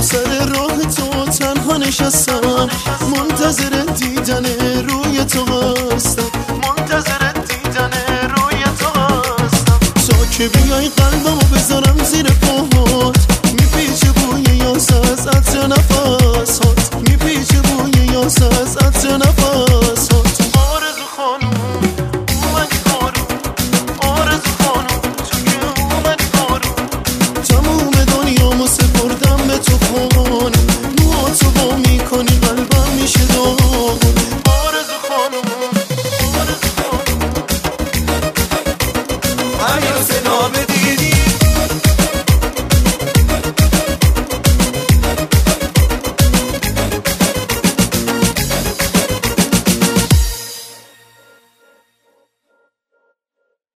سر راه تو تنها نشستم، منتظر دیدن روی تو هستم، منتظر دیدن روی تو هستم. تا که بیای قلبمو بذارم زیر پاهات، میپیچه بوی یاس از عطر نفسات، میپیچه بوی یاس از عطر نفسات. آرزو خانم اومدی بارون، آرزو خانم تو که اومدی بارون، تموم دنیامو سپردم به تو خانم، موهاتو با میکنی قلبم میشه داغون. آرزو خانم، آرزو خانم، همین صدا بده